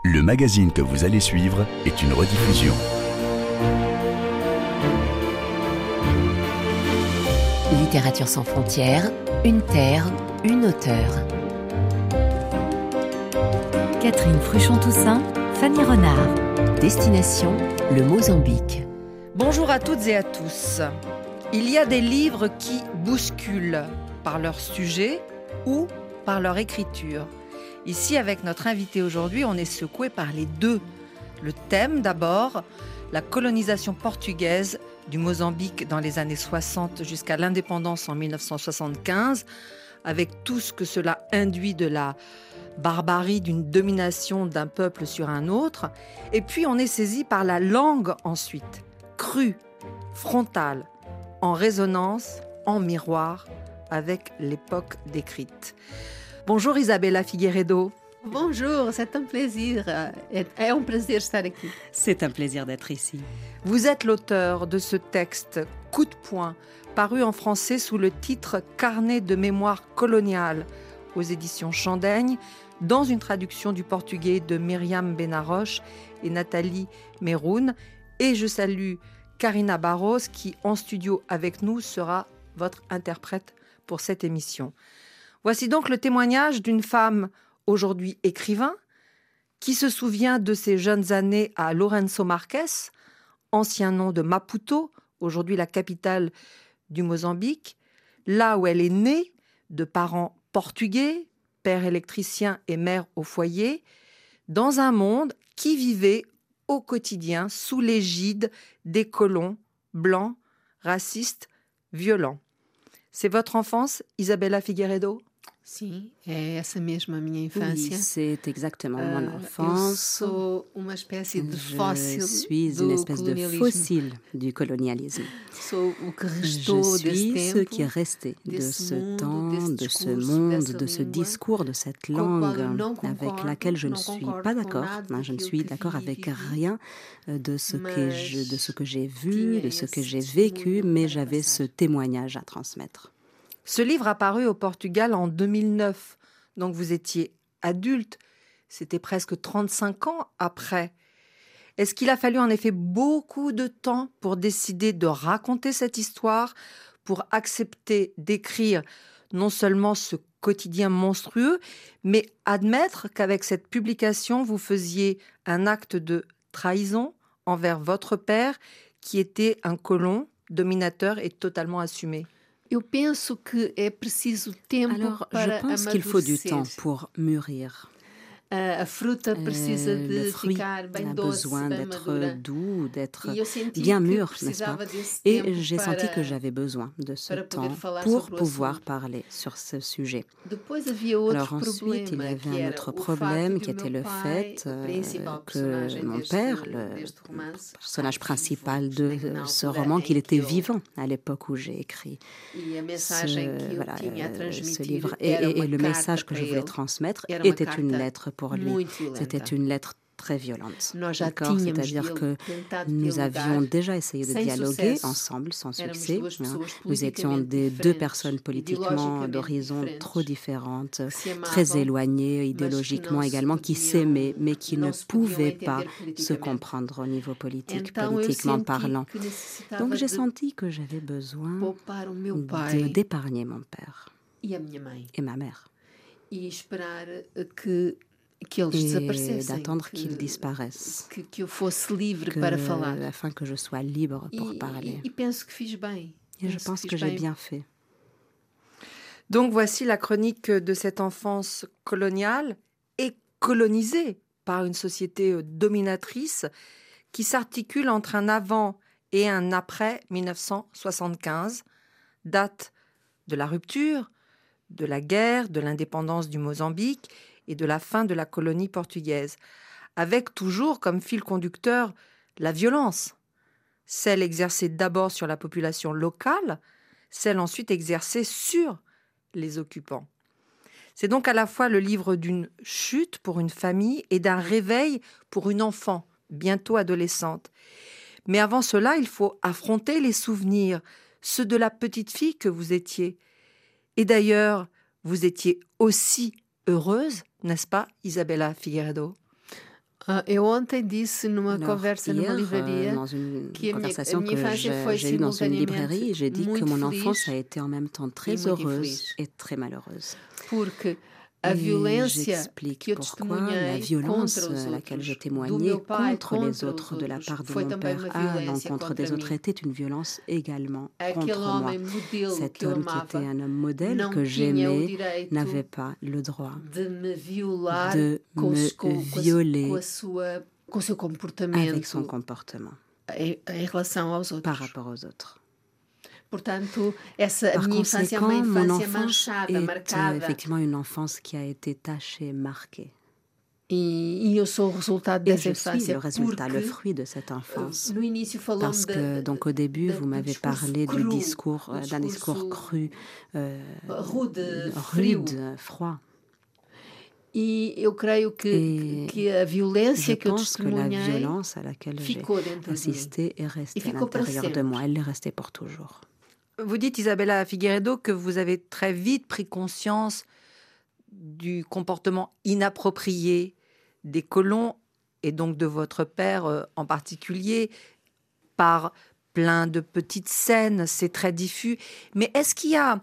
Le magazine que vous allez suivre est une rediffusion. Littérature sans frontières, une terre, une auteure. Catherine Fruchon-Toussaint, Fanny Renard. Destination, le Mozambique. Bonjour à toutes et à tous. Il y a des livres qui bousculent par leur sujet ou par leur écriture. Ici, avec notre invité aujourd'hui, on est secoué par les deux. Le thème d'abord, la colonisation portugaise du Mozambique dans les années 60 jusqu'à l'indépendance en 1975, avec tout ce que cela induit de la barbarie d'une domination d'un peuple sur un autre. Et puis on est saisi par la langue ensuite, crue, frontale, en résonance, en miroir avec l'époque décrite. Bonjour Isabella Figueiredo. Bonjour, c'est un plaisir. É um prazer estar aqui. C'est un plaisir d'être ici. Vous êtes l'auteur de ce texte Coup de poing, paru en français sous le titre Carnet de mémoire coloniale aux éditions Chandaigne, dans une traduction du portugais de Myriam Benaroche et Nathalie Meroun. Et je salue Karina Barros qui, en studio avec nous, sera votre interprète pour cette émission. Voici donc le témoignage d'une femme, aujourd'hui écrivain, qui se souvient de ses jeunes années à Lourenço Marques, ancien nom de Maputo, aujourd'hui la capitale du Mozambique, là où elle est née, de parents portugais, père électricien et mère au foyer, dans un monde qui vivait au quotidien sous l'égide des colons blancs, racistes, violents. C'est votre enfance, Isabella Figueiredo? Sim, é essa mesmo a minha infância. Oui, c'est exactement mon enfance. Eu sou uma espécie de Je fóssil suis do une espèce de colonialisme. fossile du colonialisme. Sou o que Je restou desse suis ce tempo, qui est resté de desse ce mundo, temps, desse de ce discurso, monde, dessa de ce língua, discours, de cette com a qual langue eu não avec concordo, laquelle je ne não suis concordo pas com d'accord. nada Je ne daquilo suis que d'accord vi e avec vivi, rien de ce que j'ai vu, tinha de ce que esse j'ai vécu, testemunho mais para j'avais ce passar. témoignage à transmettre. Ce livre apparu au Portugal en 2009, donc vous étiez adulte, c'était presque 35 ans après. Est-ce qu'il a fallu en effet beaucoup de temps pour décider de raconter cette histoire, pour accepter d'écrire non seulement ce quotidien monstrueux, mais admettre qu'avec cette publication, vous faisiez un acte de trahison envers votre père, qui était un colon, dominateur et totalement assumé? Eu penso que é preciso tempo Alors, para je pense qu'il faut du temps amadurecer. pour mûrir. A fruta precisa Le de fruit ficar bem a doce, besoin bem d'être madura. doux, d'être E eu senti bien que mûr, n'est-ce pas? precisava desse Et tempo j'ai senti para- que j'avais besoin de ce para poder temps falar pour sobre o pouvoir assunto. parler sur ce sujet. Depois havia outro Alors ensuite, il y problema, avait que un era autre o problème facto qui de o était meu le pai, fait o principal que personagem mon deste- père, deste romance, personnage está principal vivo, de na ce altura roman, em qu'il que était eu- vivant à l'époque où j'ai écrit E a mensagem que eu voilà, tinha a ce transmitir livre. era Et uma le carta message que para je voulais ele. transmettre Era uma était une carta lettre pour lui. muito violenta. C'était une lettre très violente. Nós já D'accord? tínhamos C'est-à-dire que tentado nous dialogar avions déjà essayé de sem dialoguer sucesso. ensemble, sans Éramos succès. duas Hein. pessoas Nous étions politicamente deux diferentes, personnes politiquement ideologicamente d'horizons diferentes, trop différentes, que se amavam, très éloignées mas que idéologiquement não se également, qui podiam- s'aimaient, mais qui ne não se podiam pouvaient entender pas se politicamente. comprendre au niveau politique, Então eu politiquement senti parlant. que necessitava Donc j'ai de senti que j'avais besoin poupar o meu pai d'épargner mon père e a minha mãe et ma mère e esperar que eles et desaparecessem, d'attendre qu'ils disparaissent. que eu fosse livre para falar. Afin que je sois libre pour parler. E penso que fiz bem. Et je Penso pense fiz que j'ai bem. bien fait. Donc voici la chronique de cette enfance coloniale et colonisée par une société dominatrice qui s'articule entre un avant et un après 1975, date de la rupture, de la guerre, de l'indépendance du Mozambique et de la fin de la colonie portugaise, avec toujours comme fil conducteur la violence, celle exercée d'abord sur la population locale, celle ensuite exercée sur les occupants. C'est donc à la fois le livre d'une chute pour une famille et d'un réveil pour une enfant, bientôt adolescente. Mais avant cela, il faut affronter les souvenirs, ceux de la petite fille que vous étiez. Et d'ailleurs, vous étiez aussi heureuse, n'est-ce pas, Isabella Figueiredo? Eu ontem disse numa Alors, conversa numa hier, livraria dans une que conversation minha que infância foi j'ai eue dans une librairie, simultaneamente j'ai dit que muito mon feliz enfance a été en même temps très muito heureuse infeliz. et très malheureuse. porque a Et violência que j'explique eu pourquoi la testemunhei violence contra os à laquelle je outros, do témoignais meu pai contre les contra os autres de la outros, part de foi mon também père uma à violência l'encontre contra des autres mim. était une violence également Aquele contre moi. homem modelo Cet que eu homme qui amava était un homme modèle não que tinha o j'aimais direito n'avait pas le droit de me violar de me violer com o seu comportamento avec son comportement em relação aos outros. par rapport aux autres. Portanto, a Par minha infância é uma conséquent, mon infância enfance manchada, est marcada. effectivement une enfance qui a été tachée, marquée. E eu sou o resultado Et dessa je suis infância le résultat, le porque fruit de cette enfance. no início falou-me Parce que, donc, au début, vous m'avez parlé d'un discours cru, rude, froid. E eu creio que a violência Je que eu pense que la testemunhei violence à laquelle j'ai ficou dentro de mim. assisté est restée à ficou para l'intérieur de sempre. moi. Elle est restée pour toujours. Vous dites, Isabella Figueiredo, que vous avez très vite pris conscience du comportement inapproprié des colons et donc de votre père en particulier, par plein de petites scènes, c'est très diffus. Mais est-ce qu'il y a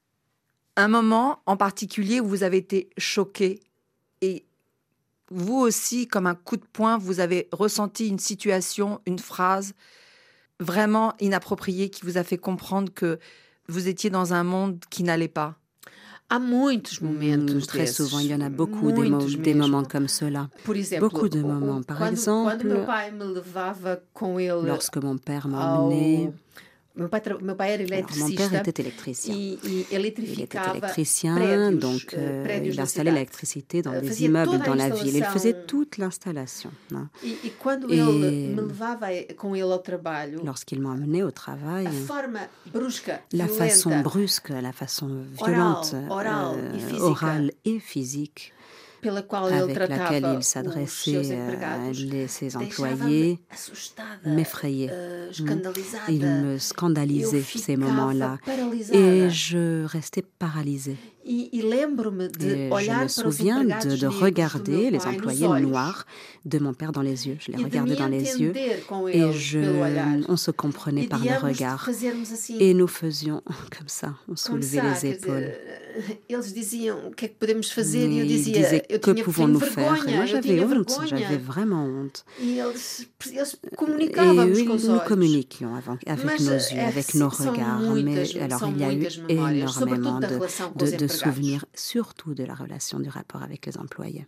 un moment en particulier où vous avez été choqué et vous aussi, comme un coup de poing, vous avez ressenti une situation, une phrase vraiment inappropriée qui vous a fait comprendre que vous étiez dans un monde qui n'allait pas? Há muitos momentos Très desses, souvent, il y en a beaucoup muitos des mesmo. moments comme cela. Por exemplo, Beaucoup de moments. Par exemple, quando meu pai me levava com ele lorsque mon père m'a emmené... Meu pai era Alors, mon père eletricista était électricien. e Il était eletrificava électricien, prédios, donc prédios il da installait cidade. l'électricité dans les Fazia immeubles toda a dans la ville. Il faisait installação. toute l'installation. Hein. E quando Et ele me levava com ele ao trabalho, lorsqu'il m'a emmené au travail, a forma brusca, la façon violenta, brusque, la façon violente, orale et physique, pela qual ele avec laquelle tratava il os s'adressait seus empregados, ses deixava-me employés, assustada, m'effrayait. escandalizada. Il me scandalisait Eu ces ficava moments-là. paralisada. Et je restais paralysée. E lembro-me de Et je olhar me para os souviens empregados de negros do regarder meu les pai nos employés olhos noirs de mon père dans les yeux. Je les e de regardais me dans les yeux entender com et eles pelo olhar. on se comprenait E par de le ambos regard. fazermos assim, Et nous faisions comme ça, on como soulevait ça, les quer épaules. dizer, eles diziam o que é que podemos fazer e eu Et ils dizia, disaient, eu que tinha pouvons-nous faire? Et vergonha, moi eu j'avais tinha honte, vergonha. j'avais vraiment honte. E eles Et comunicávamos com os nous olhos. communiquions avec Mas, nos yeux, avec nos são regards. muitas, Mais alors são il y a eu muitas memórias, sobretudo énormément da relação com os de empregados. souvenirs, surtout de la relation, du rapport avec les employés.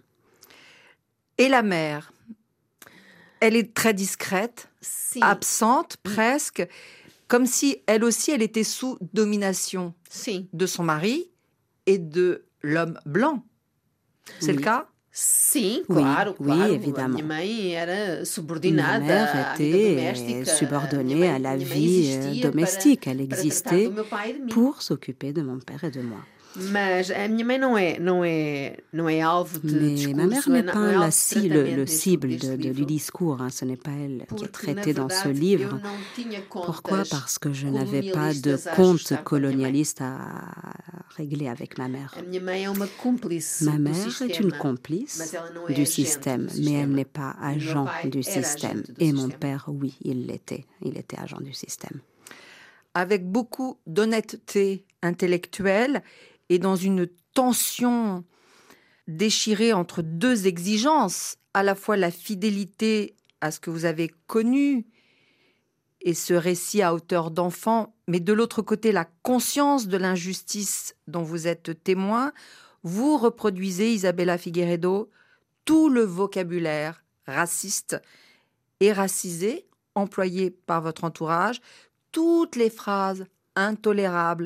Et la mère, elle est très discrète, Sim, absente presque, comme si elle aussi, elle était sous domination sim. de son mari et de l'homme blanc. C'est Oui. le cas? Sim, Oui, claro, oui, claro. évidemment. A minha mãe era Ma subordinada mère à vida était doméstica. subordonnée à la Minha mãe vie existia domestique. Elle para tratar existait do meu pai e de mim. pour s'occuper de mon père et de moi. Mas a minha mãe não é alvo de Mais discurso, ma mère n'est pas alvo de le tratamento cible deste du livro. discours. Hein. Ce n'est pas elle qui est Porque, traitée na dans ce verdade, livre. eu não tinha Pourquoi? contas Parce que je n'avais pas de colonialistas a compte ajustar com a minha mãe. colonialiste à régler avec ma mère. A minha mãe é uma cúmplice Ma do mère est sistema, une complice mas ela não é du agente système, do mais elle sistema. n'est pas E meu agent pai du era système. agente do Et mon sistema. père, oui, il l'était. Il était agent du système. Avec beaucoup d'honnêteté intellectuelle et dans une tension déchirée entre deux exigences, à la fois la fidélité à ce que vous avez connu et ce récit à hauteur d'enfant, mais de l'autre côté la conscience de l'injustice dont vous êtes témoin, vous reproduisez, Isabella Figueiredo, tout le vocabulaire raciste et racisé employé par votre entourage, toutes les phrases intolérables,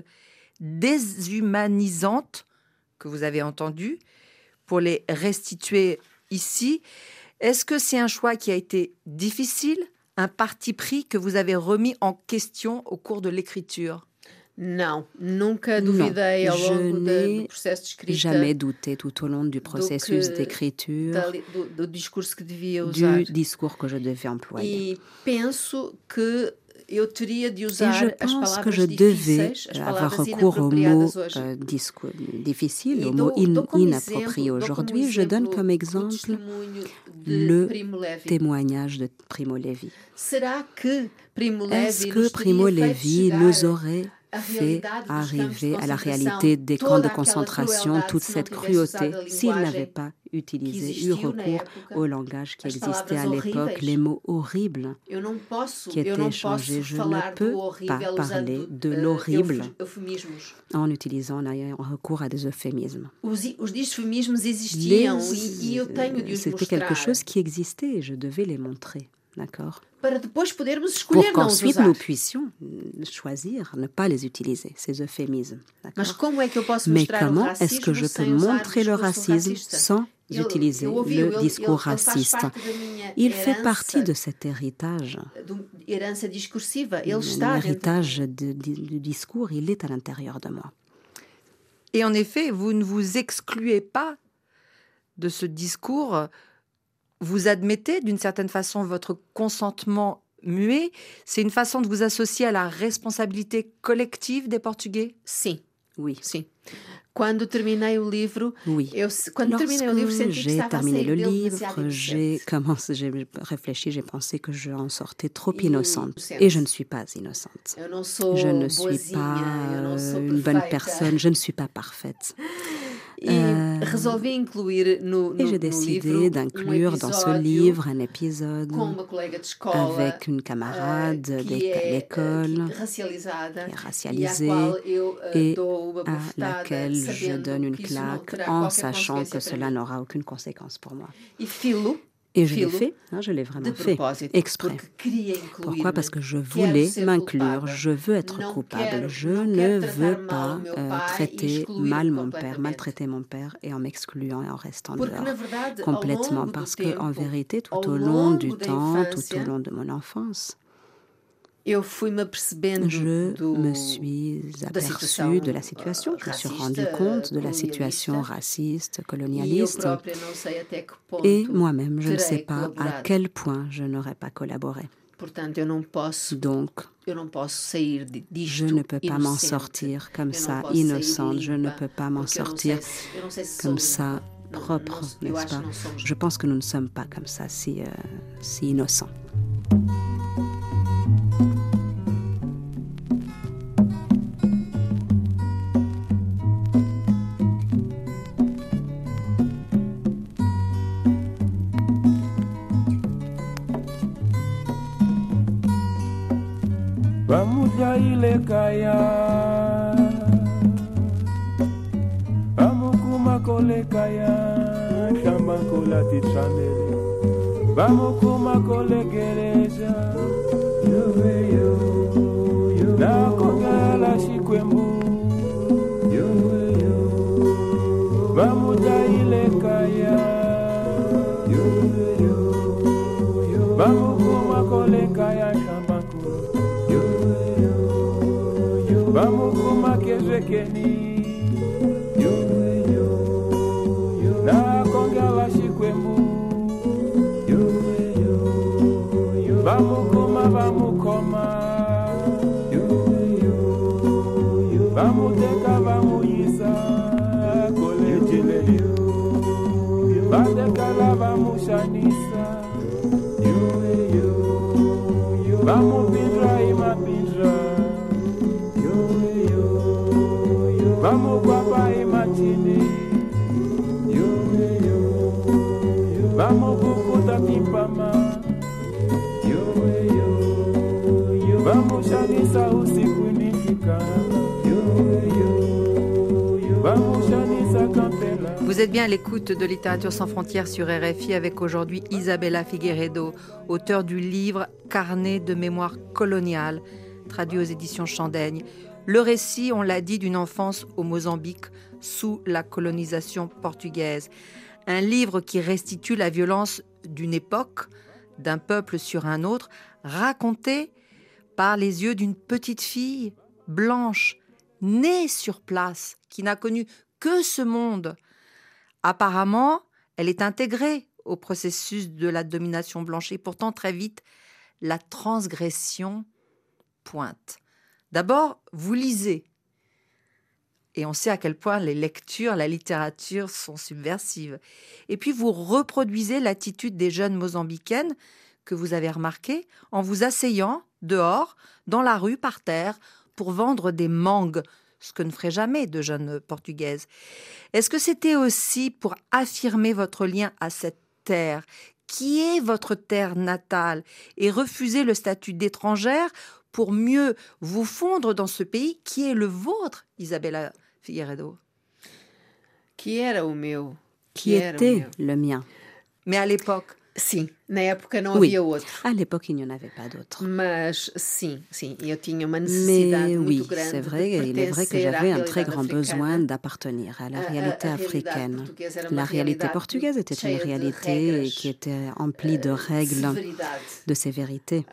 déshumanisantes que vous avez entendues, pour les restituer ici. Est-ce que c'est un choix qui a été difficile, un parti pris que vous avez remis en question au cours de l'écriture? Não, nunca duvidei ao je longo do n'ai processo de escrita jamais douté tout au long du processus d'écriture do discurso que devia du usar. discours que je devais employer. E penso que Et je pense que je devais avoir recours aux mots difficiles, aux mots inappropriés aujourd'hui. Je donne comme exemple le témoignage de Primo Levi. Est-ce que Primo Levi nous aurait fait arriver à la réalité des camps de concentration toute cette cruauté s'il n'avait pas eu recours au langage qui existait à l'époque, les mots horribles qui étaient échangés? Je ne peux pas parler de l'horrible en utilisant en recours à des euphémismes. C'était quelque chose qui existait et je devais les montrer. D'accord. Pour qu'ensuite nous puissions choisir, ne pas les utiliser, ces euphémismes. Mais comment est-ce que je peux montrer le racisme sans utiliser le discours raciste? Il fait partie de cet héritage. L'héritage du discours, il est à l'intérieur de moi. Et en effet, vous ne vous excluez pas de ce discours. Vous admettez d'une certaine façon votre consentement muet. C'est une façon de vous associer à la responsabilité collective des Portugais? Oui. Quando terminei o livro, oui. Quando terminei o livro, senti que j'ai estava terminé a le sair livre, j'ai réfléchi, j'ai pensé que j'en sortais trop innocente. inocente. Et je ne suis pas innocente. Eu não sou Je ne suis boazinha, pas eu não sou une bonne perfeita. personne, je ne suis pas parfaite. Resolvi incluir Et j'ai décidé d'inclure dans ce livre un épisode com uma colega de escola avec une camarade que à l'école racializada, qui est e à racialisée qual eu et dou uma à bofetada, laquelle je sabendo donne une que isso não claque terá en qualquer sachant que consequência para cela mim. n'aura aucune conséquence pour moi. E filo Et je l'ai fait, je l'ai vraiment de fait, propósito, exprès. porque queria incluir-me. Pourquoi? Parce que je Quero voulais ser m'inclure, culpada. je veux être Não coupable, quero- je não ne quero veux tratar mal pas o meu pai e traiter excluir-me mal mon père, completamente. maltraiter mon père et en m'excluant et en restant Porque, dehors. na verdade, ao Complètement, longo do parce tempo, qu'en vérité, tout ao au long longo du da temps, tout infância, au long de mon enfance, eu fui-me apercebendo je me suis aperçue de la situation, je me suis rendu compte de la situation raciste, E eu colonialiste, própria não sei até que ponto et moi-même, je ne sais terei pas à colaborado. quel point je n'aurais pas collaboré. Portanto, eu não posso sair disto je ne peux pas m'en inocente. sortir comme Eu não ça, posso sair innocente, je ne limpa, peux pas m'en porque eu não sortir sei se comme sou ça, limpa. propre, eu n'est-ce acho pas? que não somos. Je pense que nous ne sommes pas comme ça, si innocents. Bamuja ile kaya Amukuma kole kaya Shamba kola tichamele Bamukuma kole gereja Na kongala shikwembu Bamuja ile kaya Bamukuma kole kaya shamba kola Vamos kuma kezekeni Na kongela shikwembu Vamos kuma Vamos teka vamos yisa Kolejele Badekala vamos shanisa Vamos pindra ima pindra Vamos guapa e matine Vamos bukuta kimpama Vamos shanisa usiku nifika Vamos shanisa kampela. Vous êtes bien à l'écoute de Littérature sans frontières sur RFI avec aujourd'hui Isabella Figueiredo, auteure du livre Carnet de mémoire coloniale, traduit aux éditions Chandaigne. Le récit, on l'a dit, d'une enfance au Mozambique sous la colonisation portugaise. Un livre qui restitue la violence d'une époque, d'un peuple sur un autre, raconté par les yeux d'une petite fille blanche, née sur place, qui n'a connu que ce monde. Apparemment, elle est intégrée au processus de la domination blanche et pourtant très vite, la transgression pointe. D'abord, vous lisez. Et on sait à quel point les lectures, la littérature sont subversives. Et puis, vous reproduisez l'attitude des jeunes mozambicaines que vous avez remarquées en vous asseyant dehors, dans la rue, par terre, pour vendre des mangues, ce que ne feraient jamais de jeunes portugaises. Est-ce que c'était aussi pour affirmer votre lien à cette terre, qui est votre terre natale, et refuser le statut d'étrangère pour mieux vous fondre dans ce pays qui est le vôtre, Isabella Figueiredo? Que era o meu. Qui était le mien. Mais à l'époque, Sim, na época não Oui, havia outro. à l'époque, il n'y en avait pas d'autre. Mas sim, eu tinha uma necessidade Mais muito oui, grande c'est vrai, de il est vrai que pertencer à j'avais un très realidade grand africana. besoin d'appartenir à la réalité A realidade africaine. portuguesa era uma La réalité realidade portugaise était une cheia de réalité regras, qui était emplie de règles, severidade, de sévérité,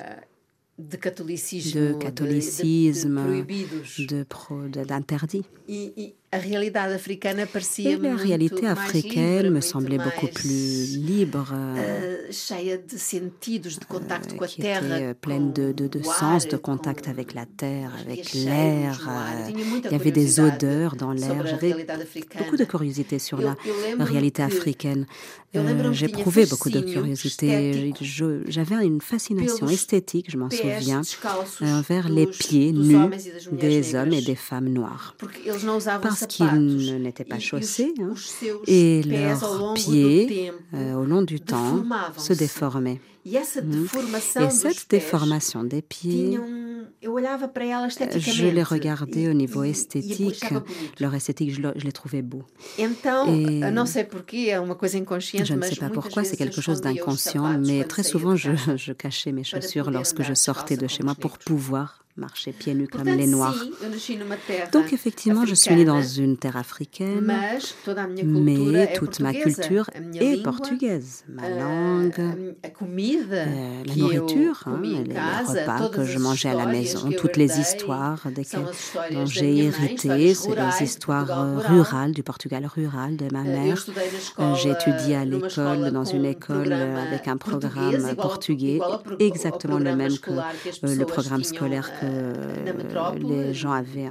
de catolicisme, de catholicisme, de proibidos. d'interdits. E a realidade africana parecia Et la réalité africaine me semblait beaucoup mais plus libre, cheia de sentidos, de contacto com a qui terra, était pleine de com o sens, de ar, contact com avec la terre, os avec cheiros l'air. no ar. Tinha muita Il y avait des curiosidade odeurs dans l'air. sobre a J'avais realidade africana. beaucoup de curiosité sur la Eu lembro-me réalité que- africaine. eu lembro-me J'ai que tinha prouvé beaucoup de fascínio curiosité. estético J'avais une fascination pelos esthétique, je m'en pés souviens, descalços envers les dos- pieds dos nus homens e das mulheres des hommes et negras. des femmes noires. Porque eles não usavam Parce sapatos. qu'ils n'étaient pas E chaussés, hein, os seus et pés, ao leurs longo pieds, do tempo, au long du temps, deformavam-se. se déformaient. E essa deformação Et dos cette pés déformation des pieds, eu olhava para ela esteticamente. je les regardais au niveau e esthétique. achava bonito. Leur esthétique, je les trouvais beaux. Então, Et não sei porquê, é uma coisa inconsciente, Je ne mas sais pas muitas pourquoi, vezes c'est quelque eu chose escondia os d'inconscient, sapatos mais quando très saía souvent, de casa. je cachais mes Para chaussures poder lorsque andar je sortais de descalça chez como moi os pour negros. pouvoir marcher pieds nus comme Portanto, les Noirs. sim, eu nasci numa terra Donc effectivement, je suis née dans africana, une terre africaine, mas toda a minha cultura mais é toute ma portuguesa. culture A minha est língua, portugaise. Ma langue, a comida, la que nourriture, eu comia em les casa, repas todas que as je mangeais à la histórias maison, que eu toutes les herdei, histoires são as histórias dont da j'ai minha mãe, hérité, histórias c'est rurais, les de histoires Portugal rural. rurales du Portugal rural de ma Eu mère. estudei na escola, J'ai étudié à numa escola l'école, dans com une école programa avec un português, programme portugais, igual ao exactement le programa même que escolar que as le pessoas programme tinham, scolaire na que metrópole, les gens avaient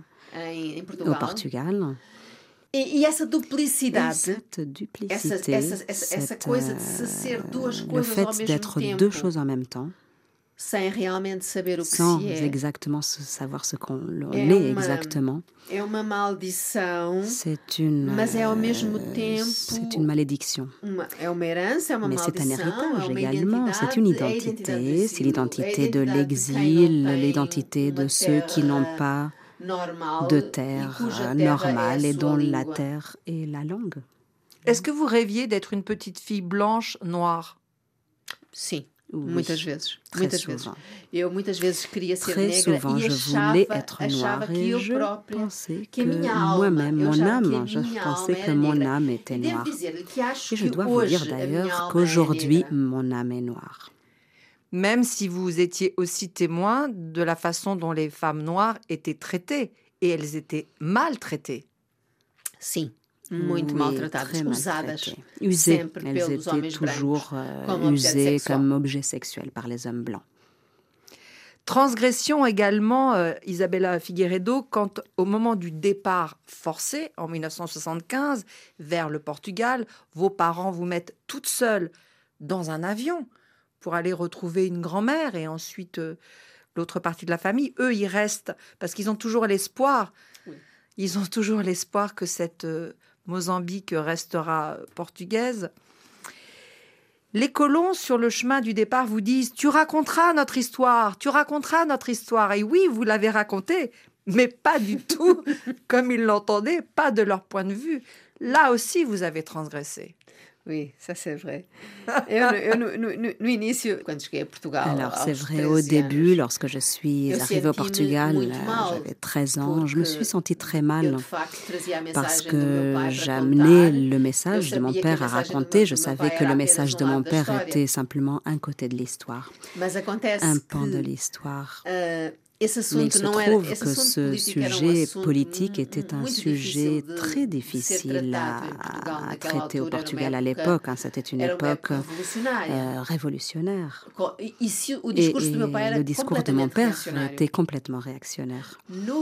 em au Portugal. Portugal. E essa Et duplicidade, cette essa duplicité, coisa de se ser duas le coisas ao fait mesmo d'être tempo, deux choses en même temps, sem realmente saber o que sans se é, exactement savoir ce qu'on É est uma- exactement, é uma maldição, c'est une, mas é ao mesmo tempo c'est une malédiction. é uma herança, é uma Mais c'est un maldição, héritage é uma également, c'est une identidade, é a identité, c'est do l'identité exílio, de é a identidade de quem l'exil, não tem l'identité de uma ceux qui n'ont terra pas normal de e terre cuja terra normale é a et sua dont la língua. terre est la langue. est-ce que vous rêviez d'être une petite fille blanche, noire? Sim, Oui, muitas vezes. très Muitas souvent. vezes. Eu muitas vezes queria ser Très negra souvent, e je achava, voulais être achava noire que et eu je própria, pensais que que a minha alma, moi-même, eu mon achava que a âme, je minha pensais alma que era mon negra. âme E était devo noire. dizer-lhe que acho Et je que dois vous hoje dire a minha d'ailleurs alma é qu'aujourd'hui, negra. mon âme est noire. Même si vous étiez aussi témoin de la façon dont les femmes noires étaient traitées, et elles étaient maltraitées. Sim, muito Oui, maltratadas, très usadas maltraitées. Usées. sempre Elles pelos étaient homens toujours brancos como objeto usées sexual. comme objets sexuels par les hommes blancs. Transgression également, Isabella Figueiredo, quand au moment du départ forcé, en 1975, vers le Portugal, vos parents vous mettent toute seule dans un avion pour aller retrouver une grand-mère et ensuite l'autre partie de la famille. Eux, ils restent parce qu'ils ont toujours l'espoir. Oui. Ils ont toujours l'espoir que cette Mozambique restera portugaise. Les colons, sur le chemin du départ, vous disent « Tu raconteras notre histoire, tu raconteras notre histoire. » Et oui, vous l'avez racontée, mais pas du tout comme ils l'entendaient, pas de leur point de vue. Là aussi, vous avez transgressé. Oui, ça c'est vrai. Eu no início, quando cheguei a Portugal, Alors c'est aos vrai, au 13 début, anos, lorsque je suis eu arrivée au senti-me Portugal, muito mal, j'avais 13 ans, je me suis sentie très eu mal de facto trazia a parce mensagem do meu que pai para j'amenais contar. le message de mon sabia que a père à mensagem do raconter, meu je savais pai que era le apenas message de lado mon da père história. était simplement un côté de l'histoire, Mas acontece un pan que de l'histoire. Mais il se trouve que ce sujet politique était un sujet très difficile à traiter au Portugal à l'époque. C'était une époque révolutionnaire. Et le discours de mon père était complètement réactionnaire.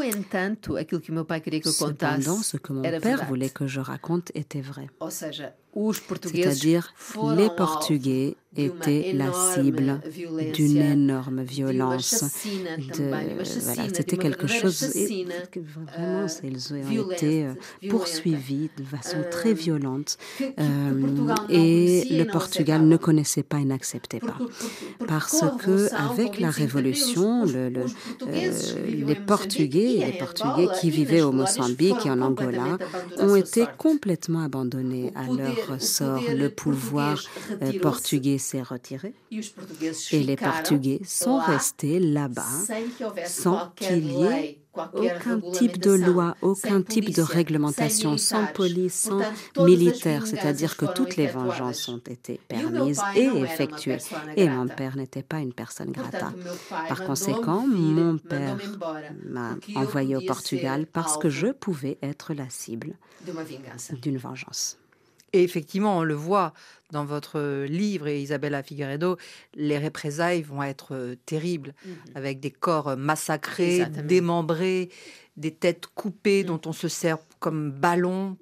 Cependant, ce que mon père voulait que je raconte était vrai. C'est-à-dire, les Portugais étaient la cible d'une énorme violence. C'était quelque chose... Vraiment, ils ont été poursuivis de façon très violente. Et le Portugal ne connaissait pas et n'acceptait pas. Parce qu'avec la Révolution, les Portugais qui vivaient au Mozambique et en Angola ont été complètement abandonnés à leur sort. Le pouvoir portugais s'est retiré et les Portugais sont restés là-bas sans qu'il y ait aucun type de loi, aucun type de réglementation, sans police, sans militaire, c'est-à-dire que toutes les vengeances ont été permises et effectuées. Et mon père n'était pas une personne grata. Par conséquent, mon père m'a envoyé au Portugal parce que je pouvais être la cible d'une vengeance. Et effectivement, on le voit dans votre livre, et Isabella Figueiredo, les représailles vont être terribles, avec des corps massacrés, démembrés, des têtes coupées dont on se sert comme ballon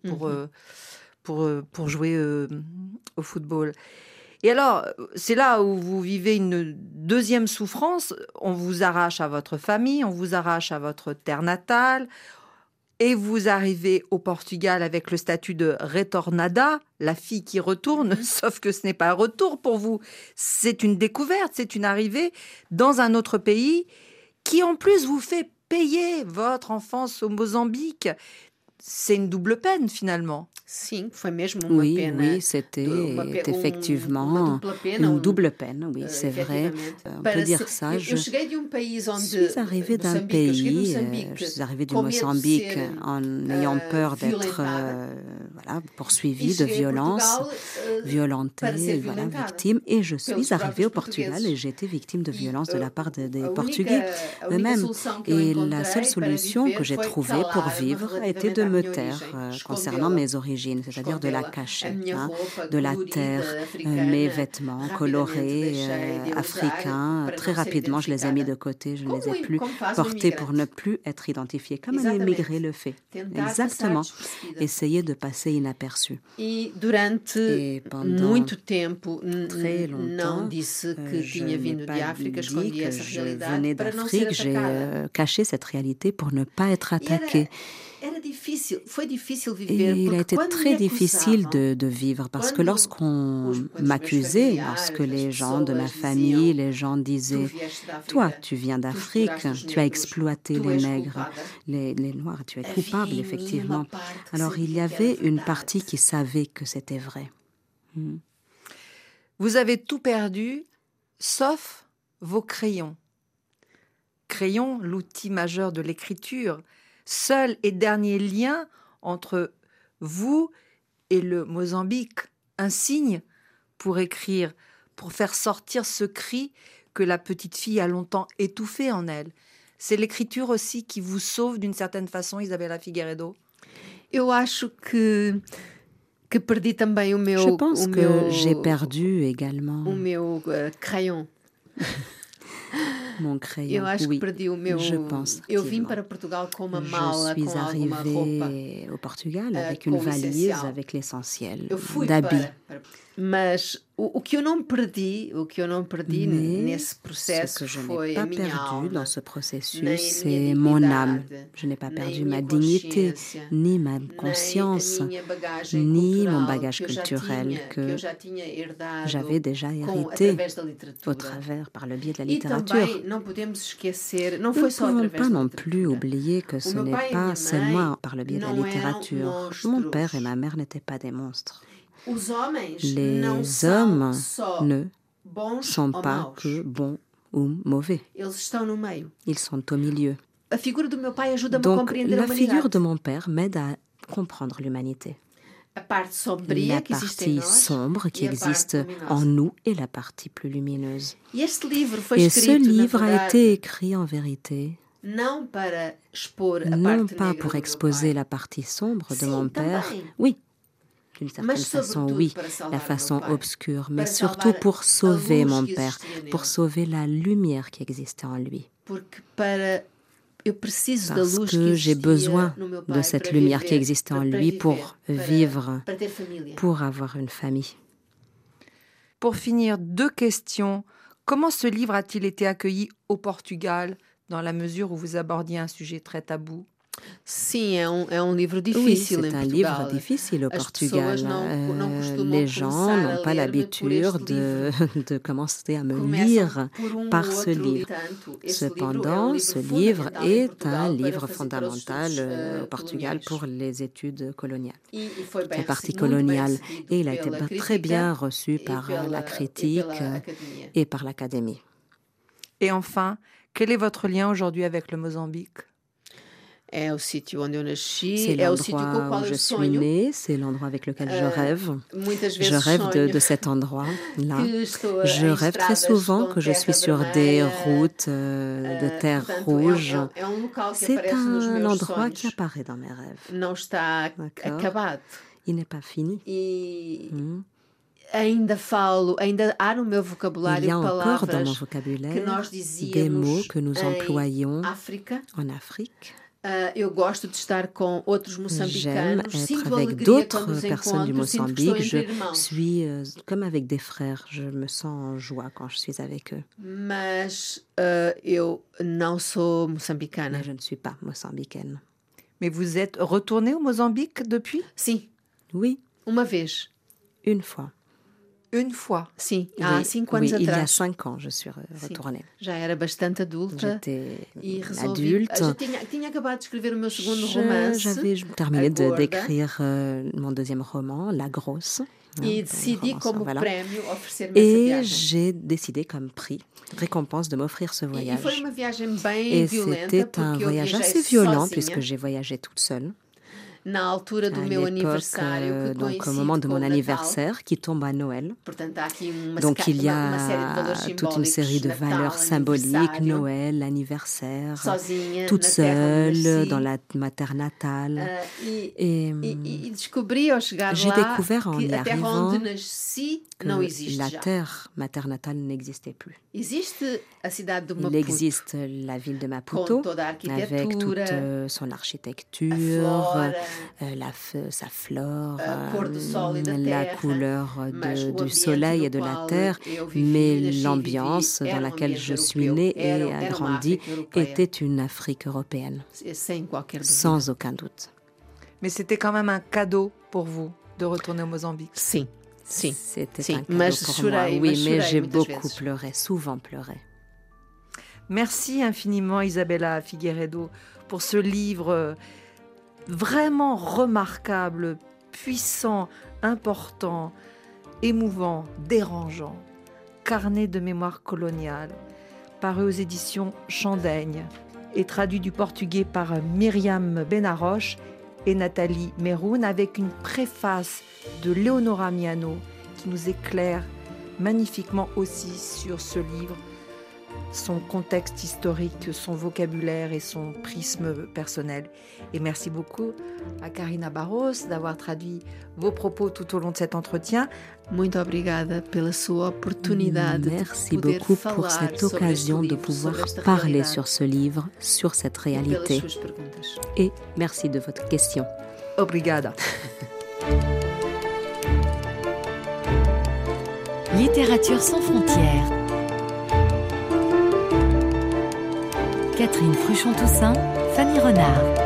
pour jouer au football. Et alors, c'est là où vous vivez une deuxième souffrance. On vous arrache à votre famille, on vous arrache à votre terre natale, et vous arrivez au Portugal avec le statut de retornada, la fille qui retourne, sauf que ce n'est pas un retour pour vous. C'est une découverte, c'est une arrivée dans un autre pays qui en plus vous fait payer votre enfance au Mozambique. C'est une double peine finalement. Oui, c'était effectivement une double peine, oui, c'est vrai. On peut dire ça. Je suis arrivée d'un pays, je suis arrivée du Mozambique en ayant peur d'être poursuivie de violence, violentée, victime. Et je suis arrivée au Portugal et j'ai été victime de violence de la part des Portugais eux-mêmes. Et la seule solution que j'ai trouvée pour vivre était de me taire concernant mes origines, c'est-à-dire de la cacher, de la terre, mes vêtements colorés africains. Très rapidement, je les ai mis de côté, je ne les ai plus portés pour ne plus être identifiée, comme un immigré le fait. Exactement. Essayer de passer inaperçu. Et pendant très longtemps, je n'ai pas dit que je venais d'Afrique, j'ai caché cette réalité pour ne pas être attaquée. Et il a été très difficile de vivre parce que lorsqu'on m'accusait, lorsque les gens de ma famille, les gens disaient « Toi, tu viens d'Afrique, tu as exploité les nègres, les Noirs, tu es coupable, effectivement. » Alors il y avait une partie qui savait que c'était vrai. Vous avez tout perdu, sauf vos crayons. Crayon, l'outil majeur de l'écriture, seul et dernier lien entre vous et le Mozambique, un signe pour écrire, pour faire sortir ce cri que la petite fille a longtemps étouffé en elle. C'est l'écriture aussi qui vous sauve d'une certaine façon, Isabella Figueiredo? Je pense que j'ai perdu également crayon. Mon crayon, oui, je pense. Je suis arrivée au Portugal avec une valise avec l'essentiel d'habits. Mas o que eu não perdi nesse processo, ce que je n'ai pas perdu dans ce processus, c'est mon âme. Je n'ai pas perdu ma dignité, ni ma conscience, ni mon bagage culturel que j'avais déjà hérité par le biais de la littérature. Nous ne pouvons pas non plus oublier que ce n'est pas seulement par le biais de la littérature. Mon père et ma mère n'étaient pas des monstres. Les hommes ne sont pas que bons ou mauvais. Ils sont au milieu. Donc, la figure de mon père m'aide à comprendre l'humanité. La partie sombre qui existe en nous et la partie plus lumineuse. Et ce livre a été écrit en vérité Non pas pour exposer la partie sombre de mon père, oui, d'une certaine façon, oui, la façon obscure, mais surtout pour sauver mon père, pour sauver la lumière qui existait en lui. Parce que j'ai besoin de cette lumière qui existait en lui pour vivre, pour avoir une famille. Pour finir, 2 questions. Comment ce livre a-t-il été accueilli au Portugal, dans la mesure où vous abordiez un sujet très tabou? Sim, é livro Oui, difícil c'est em un Portugal. livre difficile au Portugal. Les gens n'ont pas l'habitude de commencer à me lire par ce livre. Cependant, ce livre est un livre fondamental au Portugal pour les études coloniales, la partie coloniale. Et il a été très bien reçu par la critique et par l'Académie. Et enfin, quel est votre lien aujourd'hui avec le Mozambique? É o sítio onde eu nasci, C'est é o sítio com o l'endroit qual où je eu suis sonho. née, c'est l'endroit avec lequel je rêve. Muitas vezes Je rêve sonho de cet endroit-là. que estou Je em rêve très estradas souvent com que je suis terra sur des vermelha. routes de terre Portanto, rouge. é local que C'est aparece nos un meus endroit qui sonhos. apparaît dans mes rêves. Não está D'accord. acabado. Il n'est pas fini. E ainda há no meu Il vocabulário y a encore dans mon palavras que vocabulaire nós des mots dizíamos que nous employons em África. en Afrique. Eu gosto de estar com outros J'aime moçambicanos, être sinto avec alegria d'autres quando os personnes du encontro, sinto que estou Mozambique. entre Je irmãos. suis comme avec des frères. Je me sens en joie quand je suis avec eux. Mas eu não sou moçambicana. Mais je ne suis pas mozambicaine. Mais vous êtes retourné au Mozambique depuis? Sim, Oui, uma vez. une fois. Une fois. Sim, há Oui, 5 anos oui, il y a atrás. 5 ans, je suis retournée. Já era bastante adulta. J'étais E resolvi. adulte. Já tinha acabado de escrever o meu segundo romance. J'avais terminé A Gorda. d'écrire mon deuxième roman, La Grosse. E decidi, roman, como voilà. prémio, oferecer-me essa Et viagem. j'ai décidé comme prix, récompense, de m'offrir ce E voyage. foi uma viagem bem Et violenta, c'était un porque eu voyage viajei assez violent sozinha. puisque j'ai voyagé toute seule. Na altura do À meu l'époque, aniversário, que donc au coincide moment de com mon o Natal. anniversaire qui tombe à Noël. Portanto, há aqui uma Donc il y uma série de valores a toute une série de simbólicos, valeurs Natal, symboliques, aniversário, Noël, anniversaire, sozinha, toute na terra onde seule nasci. dans ma terre natale. E descobri ao chegar j'ai lá découvert en que y a terra arrivant onde nasci que não existe la já. terre, ma terre natale, n'existait plus. Existe a cidade de Il Maputo, existe la ville de Maputo com toda a avec toute arquitetura, son a architecture, flora, sa flore, pôr do sol e da la terra, couleur mas o du ambiente soleil no et de la qual terre, eu vivi, mais nasci e l'ambiance vivi, dans era laquelle ambiente je suis europeu. née et Era uma grandi África europeia, était une Afrique européenne, sem qualquer dúvida. sans aucun doute. Mais c'était quand même un cadeau pour vous de retourner au Mozambique. Sim, sim. C'était Sim, un cadeau mas pour chorei, moi. Oui, mas mais chorei j'ai muitas beaucoup vezes. pleuré, souvent pleuré. Merci infiniment Isabella Figueiredo pour ce livre vraiment remarquable, puissant, important, émouvant, dérangeant. Carnet de mémoire coloniale, paru aux éditions Chandaigne et traduit du portugais par Myriam Benaroche et Nathalie Meroun, avec une préface de Leonora Miano qui nous éclaire magnifiquement aussi sur ce livre, son contexte historique, son vocabulaire et son prisme personnel. Et merci beaucoup à Karina Barros d'avoir traduit vos propos tout au long de cet entretien. Muito obrigada pela sua oportunidade Merci de poder beaucoup falar pour cette sobre este occasion de livro, pouvoir sobre esta parler realidade, sur ce livre, sur cette e pelas réalité. suas perguntas. Et merci de votre question. Obrigada. Littérature sans frontières. Catherine Fruchon-Toussaint, Fanny Renard.